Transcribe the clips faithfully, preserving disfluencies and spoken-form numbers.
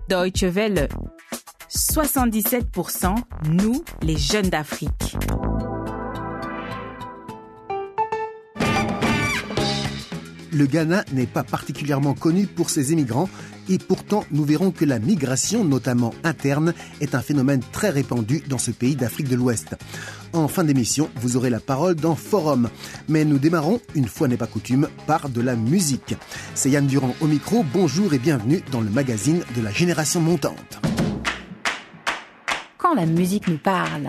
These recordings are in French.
Deutsche Welle. soixante-dix-sept pour cent, nous, les jeunes d'Afrique. Le Ghana n'est pas particulièrement connu pour ses émigrants et pourtant nous verrons que la migration, notamment interne, est un phénomène très répandu dans ce pays d'Afrique de l'Ouest. En fin d'émission, vous aurez la parole dans Forum. Mais nous démarrons, une fois n'est pas coutume, par de la musique. C'est Yann Durand au micro, bonjour et bienvenue dans le magazine de la génération montante. Quand la musique nous parle.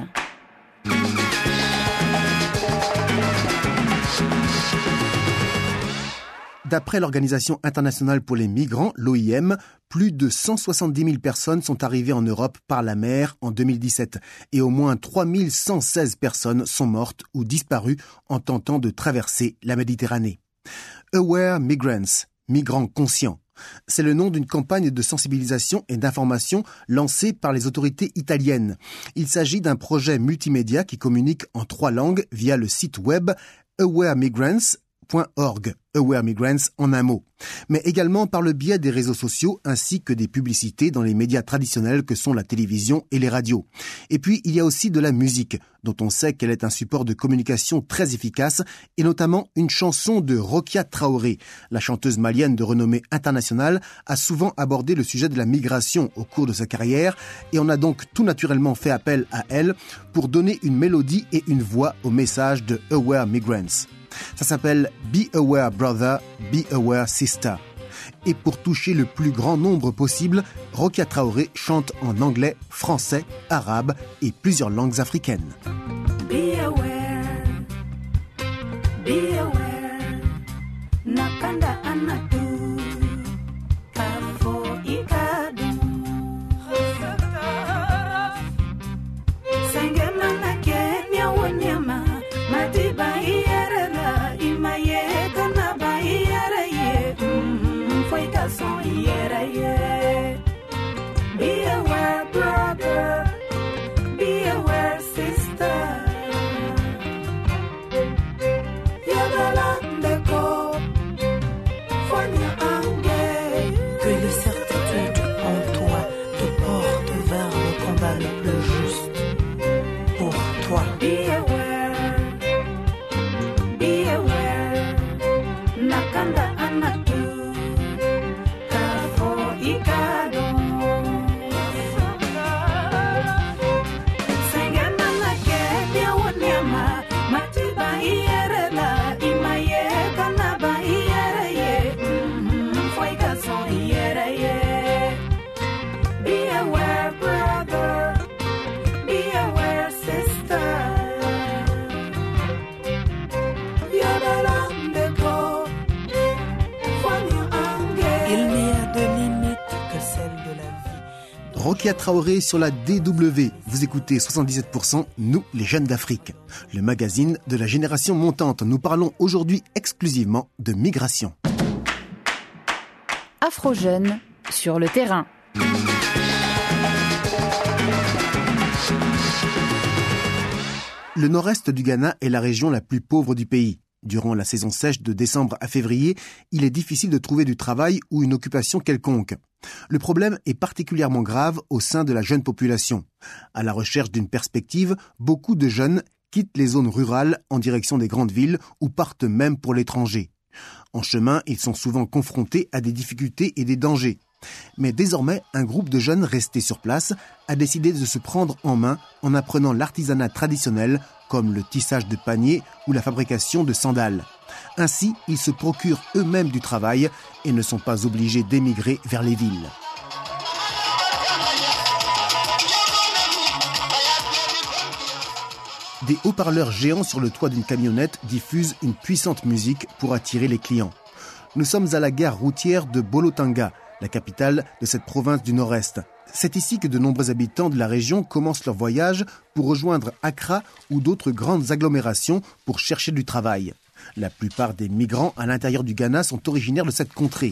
D'après l'Organisation internationale pour les migrants, l'O I M, plus de cent soixante-dix mille personnes sont arrivées en Europe par la mer en deux mille dix-sept et au moins trois mille cent seize personnes sont mortes ou disparues en tentant de traverser la Méditerranée. Aware Migrants, migrants conscients. C'est le nom d'une campagne de sensibilisation et d'information lancée par les autorités italiennes. Il s'agit d'un projet multimédia qui communique en trois langues via le site web aware migrants point org, Aware Migrants en un mot, mais également par le biais des réseaux sociaux ainsi que des publicités dans les médias traditionnels que sont la télévision et les radios. Et puis, il y a aussi de la musique, dont on sait qu'elle est un support de communication très efficace, et notamment une chanson de Rokia Traoré. La chanteuse malienne de renommée internationale a souvent abordé le sujet de la migration au cours de sa carrière, et on a donc tout naturellement fait appel à elle pour donner une mélodie et une voix au message de Aware Migrants. Ça s'appelle Be Aware Brother, Be Aware Sister. Et pour toucher le plus grand nombre possible, Rokia Traoré chante en anglais, français, arabe et plusieurs langues africaines. Be aware, be aware, nakanda anatu, kafo ikadu, sengema na Kenya wanyama, matiba be aware, brother. Be aware, sister. Que les certitudes en toi te portent vers le combat le plus juste pour toi. Be aware, be aware. Nakanda anatu. Rokia Traoré sur la D W. Vous écoutez soixante-dix-sept pour cent, nous, les jeunes d'Afrique. Le magazine de la génération montante. Nous parlons aujourd'hui exclusivement de migration. Afro-Jeunes sur le terrain. Le nord-est du Ghana est la région la plus pauvre du pays. Durant la saison sèche de décembre à février, il est difficile de trouver du travail ou une occupation quelconque. Le problème est particulièrement grave au sein de la jeune population. À la recherche d'une perspective, beaucoup de jeunes quittent les zones rurales en direction des grandes villes ou partent même pour l'étranger. En chemin, ils sont souvent confrontés à des difficultés et des dangers. Mais désormais, un groupe de jeunes restés sur place a décidé de se prendre en main en apprenant l'artisanat traditionnel comme le tissage de paniers ou la fabrication de sandales. Ainsi, ils se procurent eux-mêmes du travail et ne sont pas obligés d'émigrer vers les villes. Des haut-parleurs géants sur le toit d'une camionnette diffusent une puissante musique pour attirer les clients. Nous sommes à la gare routière de Bolotanga, la capitale de cette province du Nord-Est. C'est ici que de nombreux habitants de la région commencent leur voyage pour rejoindre Accra ou d'autres grandes agglomérations pour chercher du travail. La plupart des migrants à l'intérieur du Ghana sont originaires de cette contrée.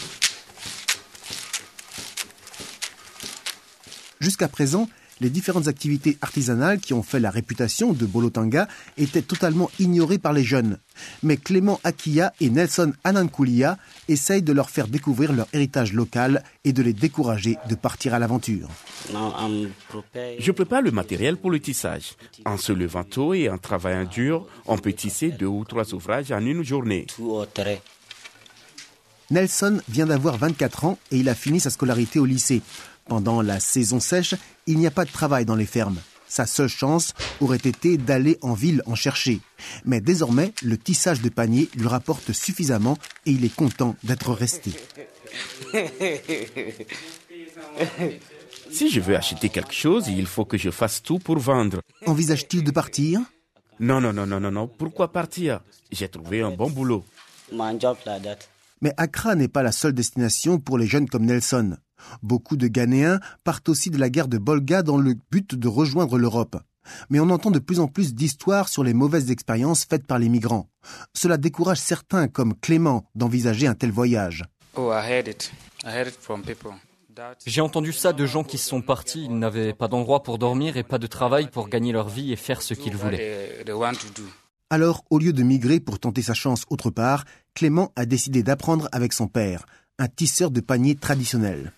Jusqu'à présent, les différentes activités artisanales qui ont fait la réputation de Bolotanga étaient totalement ignorées par les jeunes. Mais Clément Akia et Nelson Anankoulia essayent de leur faire découvrir leur héritage local et de les décourager de partir à l'aventure. Je prépare le matériel pour le tissage. En se levant tôt et en travaillant dur, on peut tisser deux ou trois ouvrages en une journée. Nelson vient d'avoir vingt-quatre ans et il a fini sa scolarité au lycée. Pendant la saison sèche, il n'y a pas de travail dans les fermes. Sa seule chance aurait été d'aller en ville en chercher. Mais désormais, le tissage de paniers lui rapporte suffisamment et il est content d'être resté. Si je veux acheter quelque chose, il faut que je fasse tout pour vendre. Envisage-t-il de partir ? Non, non, non, non, non, non. Pourquoi partir ? J'ai trouvé un bon boulot. Mais Accra n'est pas la seule destination pour les jeunes comme Nelson. Beaucoup de Ghanéens partent aussi de la guerre de Bolga dans le but de rejoindre l'Europe. Mais on entend de plus en plus d'histoires sur les mauvaises expériences faites par les migrants. Cela décourage certains, comme Clément, d'envisager un tel voyage. Oh, I heard it. I heard it from people. J'ai entendu ça de gens qui sont partis, ils n'avaient pas d'endroit pour dormir et pas de travail pour gagner leur vie et faire ce qu'ils voulaient. Alors, au lieu de migrer pour tenter sa chance autre part, Clément a décidé d'apprendre avec son père, un tisseur de paniers traditionnel.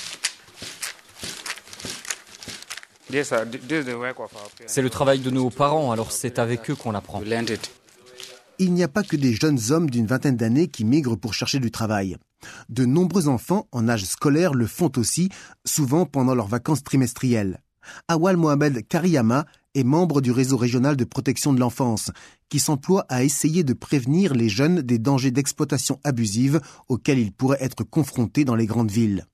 C'est le travail de nos parents, alors c'est avec eux qu'on apprend. Il n'y a pas que des jeunes hommes d'une vingtaine d'années qui migrent pour chercher du travail. De nombreux enfants en âge scolaire le font aussi, souvent pendant leurs vacances trimestrielles. Awal Mohamed Kariyama est membre du réseau régional de protection de l'enfance, qui s'emploie à essayer de prévenir les jeunes des dangers d'exploitation abusive auxquels ils pourraient être confrontés dans les grandes villes.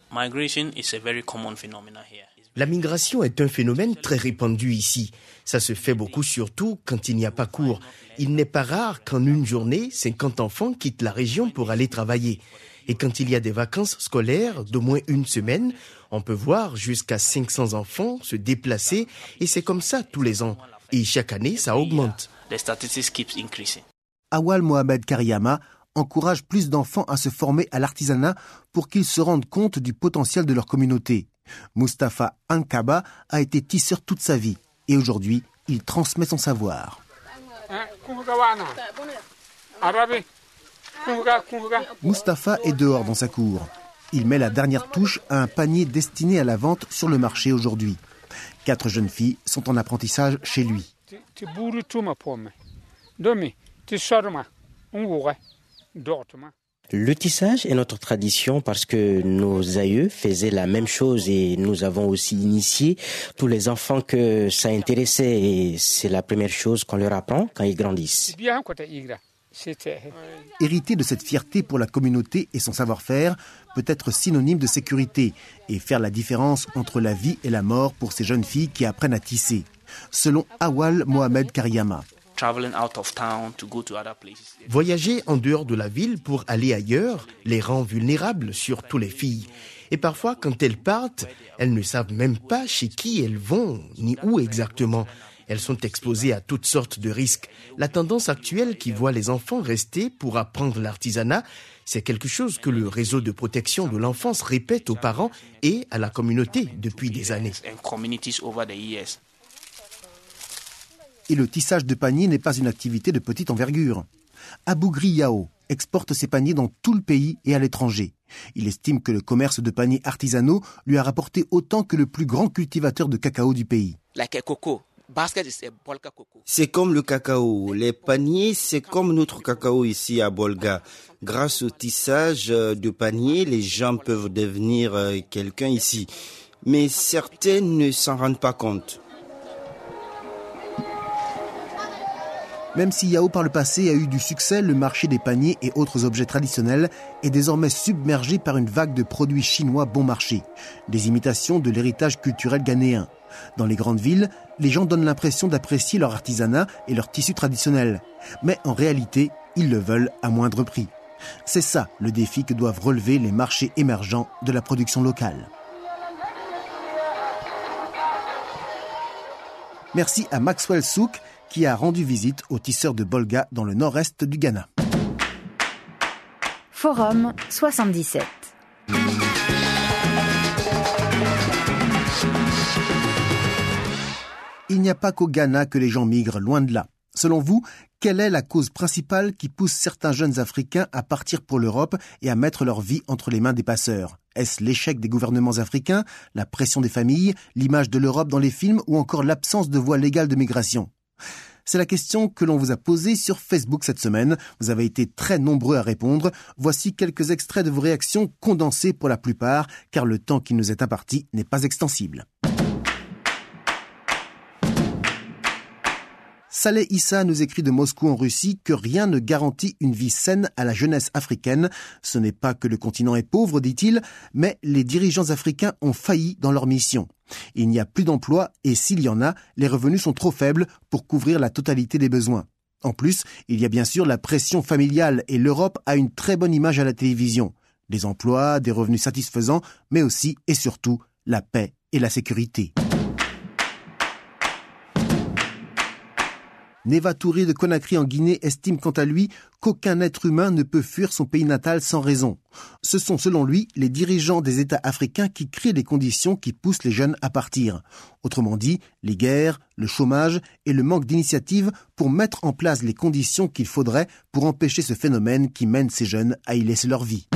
La migration est un phénomène très répandu ici. Ça se fait beaucoup surtout quand il n'y a pas cours. Il n'est pas rare qu'en une journée, cinquante enfants quittent la région pour aller travailler. Et quand il y a des vacances scolaires d'au moins une semaine, on peut voir jusqu'à cinq cents enfants se déplacer et c'est comme ça tous les ans. Et chaque année, ça augmente. Awal Mohamed Kariyama encourage plus d'enfants à se former à l'artisanat pour qu'ils se rendent compte du potentiel de leur communauté. Mustapha Ankaba a été tisseur toute sa vie et aujourd'hui, il transmet son savoir. Mustapha est dehors dans sa cour. Il met la dernière touche à un panier destiné à la vente sur le marché aujourd'hui. Quatre jeunes filles sont en apprentissage chez lui. Le tissage est notre tradition parce que nos aïeux faisaient la même chose et nous avons aussi initié tous les enfants que ça intéressait et c'est la première chose qu'on leur apprend quand ils grandissent. Hériter de cette fierté pour la communauté et son savoir-faire peut être synonyme de sécurité et faire la différence entre la vie et la mort pour ces jeunes filles qui apprennent à tisser, selon Awal Mohamed Kariyama. Voyager en dehors de la ville pour aller ailleurs les rend vulnérables, surtout les filles. Et parfois, quand elles partent, elles ne savent même pas chez qui elles vont, ni où exactement. Elles sont exposées à toutes sortes de risques. La tendance actuelle qui voit les enfants rester pour apprendre l'artisanat, c'est quelque chose que le réseau de protection de l'enfance répète aux parents et à la communauté depuis des années. Et le tissage de paniers n'est pas une activité de petite envergure. Abougri Yao exporte ses paniers dans tout le pays et à l'étranger. Il estime que le commerce de paniers artisanaux lui a rapporté autant que le plus grand cultivateur de cacao du pays. C'est comme le cacao. Les paniers, c'est comme notre cacao ici à Bolga. Grâce au tissage de paniers, les gens peuvent devenir quelqu'un ici. Mais certains ne s'en rendent pas compte. Même si Yao par le passé a eu du succès, le marché des paniers et autres objets traditionnels est désormais submergé par une vague de produits chinois bon marché, des imitations de l'héritage culturel ghanéen. Dans les grandes villes, les gens donnent l'impression d'apprécier leur artisanat et leur tissu traditionnel. Mais en réalité, ils le veulent à moindre prix. C'est ça le défi que doivent relever les marchés émergents de la production locale. Merci à Maxwell Souk qui a rendu visite aux tisseurs de Bolga dans le nord-est du Ghana. Forum soixante-dix-sept. Il n'y a pas qu'au Ghana que les gens migrent, loin de là. Selon vous, Quelle est la cause principale qui pousse certains jeunes Africains à partir pour l'Europe et à mettre leur vie entre les mains des passeurs ? Est-ce l'échec des gouvernements africains, la pression des familles, l'image de l'Europe dans les films ou encore l'absence de voie légale de migration ? C'est la question que l'on vous a posée sur Facebook cette semaine. Vous avez été très nombreux à répondre. Voici quelques extraits de vos réactions condensées pour la plupart, car le temps qui nous est imparti n'est pas extensible. Saleh Issa nous écrit de Moscou en Russie que rien ne garantit une vie saine à la jeunesse africaine. Ce n'est pas que le continent est pauvre, dit-il, mais les dirigeants africains ont failli dans leur mission. Il n'y a plus d'emplois et s'il y en a, les revenus sont trop faibles pour couvrir la totalité des besoins. En plus, il y a bien sûr la pression familiale et l'Europe a une très bonne image à la télévision. Des emplois, des revenus satisfaisants, mais aussi et surtout la paix et la sécurité. Neva Touré de Conakry en Guinée estime quant à lui qu'aucun être humain ne peut fuir son pays natal sans raison. Ce sont selon lui les dirigeants des États africains qui créent les conditions qui poussent les jeunes à partir. Autrement dit, les guerres, le chômage et le manque d'initiative pour mettre en place les conditions qu'il faudrait pour empêcher ce phénomène qui mène ces jeunes à y laisser leur vie.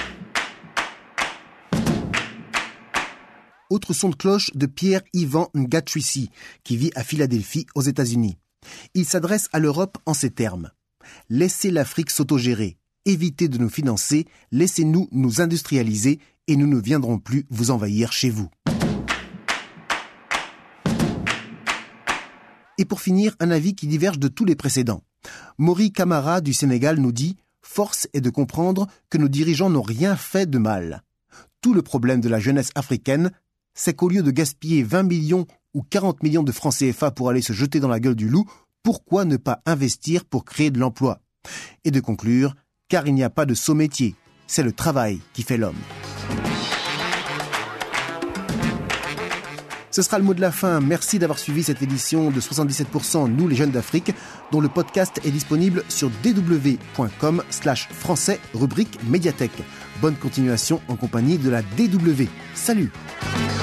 Autre son de cloche de Pierre-Yvan Ngatwisi, qui vit à Philadelphie, aux États-Unis. Il s'adresse à l'Europe en ces termes. Laissez l'Afrique s'autogérer, évitez de nous financer, laissez-nous nous industrialiser et nous ne viendrons plus vous envahir chez vous. Et pour finir, un avis qui diverge de tous les précédents. Maury Camara du Sénégal nous dit « Force est de comprendre que nos dirigeants n'ont rien fait de mal. Tout le problème de la jeunesse africaine, c'est qu'au lieu de gaspiller vingt millions ou quarante millions de francs C F A pour aller se jeter dans la gueule du loup, pourquoi ne pas investir pour créer de l'emploi ? Et de conclure, car il n'y a pas de sot métier, c'est le travail qui fait l'homme. Ce sera le mot de la fin. Merci d'avoir suivi cette édition de soixante-dix-sept pour cent Nous les jeunes d'Afrique, dont le podcast est disponible sur d w point com slash français rubrique médiathèque. Bonne continuation en compagnie de la D W. Salut!